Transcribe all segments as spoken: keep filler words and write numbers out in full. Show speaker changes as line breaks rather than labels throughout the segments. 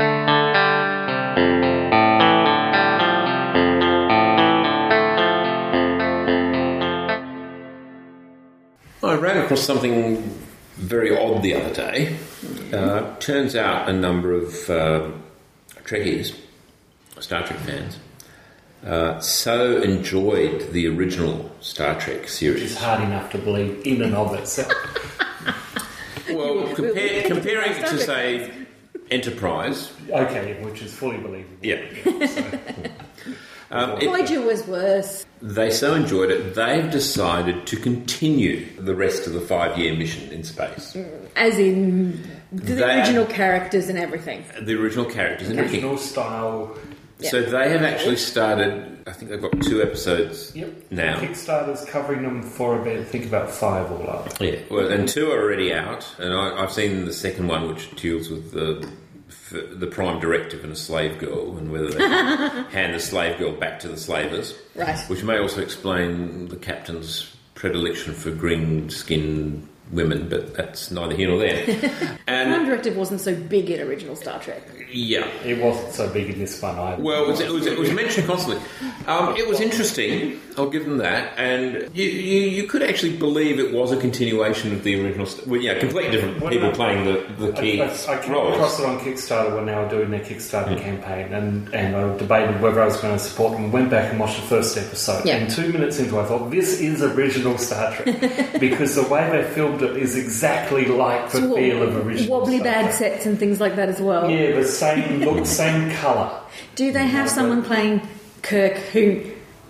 I ran across something very odd the other day. Uh, turns out a number of uh, Trekkies, Star Trek fans, uh, so enjoyed the original Star Trek series.
It's hard enough to believe in and of itself.
Well, compare, comparing it to, say, Enterprise.
Okay, which is fully believable.
Yeah.
So.
Um, it,
Voyager was worse.
They so enjoyed it, they've decided to continue the rest of the five-year mission in space.
As in the
They-
original characters and everything.
The original characters and everything.
Original style.
So they have actually started, I think they've got two episodes
Yep.
now.
Kickstarter's covering them for about, I think about five all up.
Yeah, well, and two are already out, and I, I've seen the second one, which deals with the the prime directive and a slave girl, and whether they can hand the slave girl back to the slavers.
Right.
Which may also explain the captain's predilection for green-skinned women, but that's neither here nor there.
Prime
And
Directive wasn't so big in original Star Trek.
yeah,
It wasn't so big in this one either.
well, it was, it was, it was mentioned constantly. Um, it was interesting, I'll give them that, and you, you, you could actually believe it was a continuation of the original. St- well, yeah, completely different
When
people
I-
playing the, the key
I, I, I came
roles.
across it on Kickstarter when they were doing their Kickstarter campaign, and, and I debated whether I was going to support them. Went back and watched the first episode,
Yeah.
and two minutes into it, I thought, this is original Star Trek, because the way they filmed it is exactly like the
So
feel of original
wobbly
Star
bad
Trek.
sets and things like that as well.
Yeah, the same look, same colour.
Do they have
Yeah,
someone
but-
playing Kirk who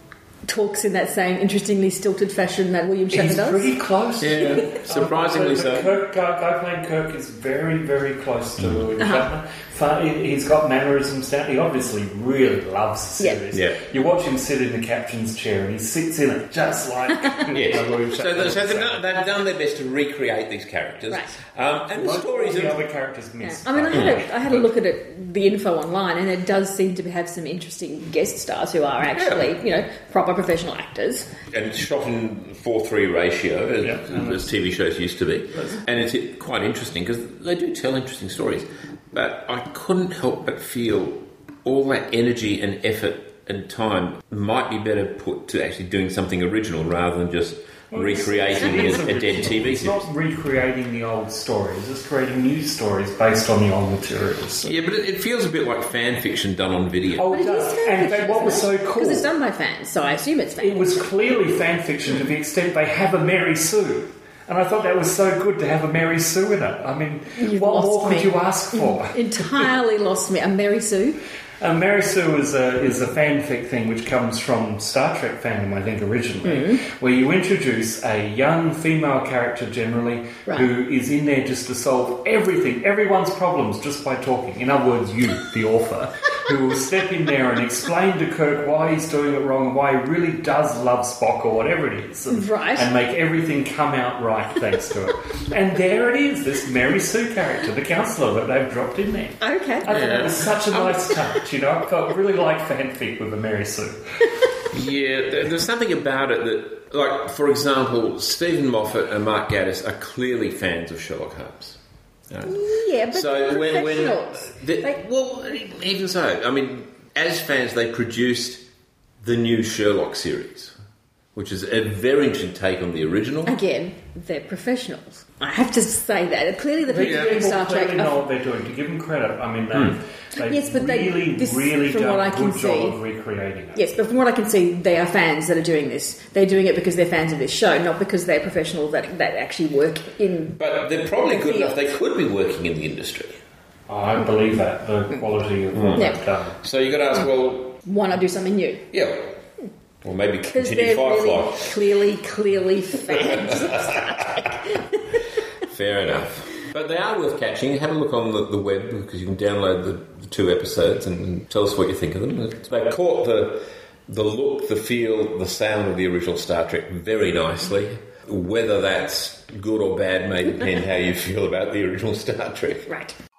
talks in that same interestingly stilted fashion that William Shatner
He's
does?
pretty close.
Yeah, surprisingly
Um, the
so.
Kirk, guy, guy playing Kirk is very, very close to William
Uh-huh.
Shatner. Fun- he- He's got mannerisms down. He obviously really loves the
Yeah.
series.
Yeah.
You watch him sit in the captain's chair, and he sits in it just like
Yes.
William
So,
Shatner.
the, so they've, done, they've done their best to recreate these characters.
Right.
Um, and the
Most
stories
of the
of...
other characters
Yeah.
miss.
I mean, I had, a, I had a look at it, the info online, and it does seem to have some interesting guest stars who are actually,
Yeah.
you know, proper professional actors.
And it's shot in four three ratio, as,
Yeah.
as T V shows used to be. And it's quite interesting, because they do tell interesting stories. But I couldn't help but feel all that energy and effort and time might be better put to actually doing something original rather than just
Well,
recreating
it's-
a,
it's
a dead T V
It's
series.
not recreating the old stories, it's creating new stories based on the old materials.
Yeah, but it, it feels a bit like fan fiction done on video.
Oh,
But
it
it is
does.
fan
And in fact,
fiction,
what was so
isn't it?
cool...
Because it's done by fans, so I assume it's fan
It was clearly fan fiction to the extent they have a Mary Sue. And I thought that was so good to have a Mary Sue in it. I mean,
You've
what
lost
more
me.
could you ask for?
Entirely lost me. A Mary Sue.
Uh, Mary Sue is a, is a fanfic thing which comes from Star Trek fandom, I think, originally, where you introduce a young female character generally
Right.
who is in there just to solve everything, everyone's problems just by talking. In other words, you, the author, who will step in there and explain to Kirk why he's doing it wrong and why he really does love Spock or whatever it is. And,
Right.
and make everything come out right thanks to it. And there it is, this Mary Sue character, the counsellor that they've dropped in there.
Okay.
I thought it was such a nice touch, you know. I felt really like fanfic with a Mary Sue.
Yeah, there- there's something about it that, like, for example, Stephen Moffat and Mark Gatiss are clearly fans of Sherlock Holmes. Right?
Yeah, but
So
they're
when, when
professionals.
the,
They-
well, even so, I mean, as fans, they produced the new Sherlock series, which is a very interesting take on the original.
Again, they're professionals. I have to say that. Clearly the people
These
doing
people
Star Trek
clearly know
are...
what they're doing. To give them credit, I mean,
Hmm.
they've, they've
Yes, but they-
really,
this-
really
from
done
what I
a
can
good job
see-
of recreating it.
Yes, but from what I can see, they are fans that are doing this. They're doing it because they're fans of this show, not because they're professionals that, that actually work in...
But they're probably
The
good enough,
field.
they could be working in the industry.
I believe that, the quality of what
Yeah.
they've done.
So you've got to ask, well,
Why not do something new?
yeah, or maybe
Because
continue
they're
Firefly.
really clearly, clearly fans.
Fair enough. But they are worth catching. Have a look on the, the web, because you can download the, the two episodes and, and tell us what you think of them. They caught the the look, the feel, the sound of the original Star Trek very nicely. Whether that's good or bad may depend how you feel about the original Star Trek.
Right.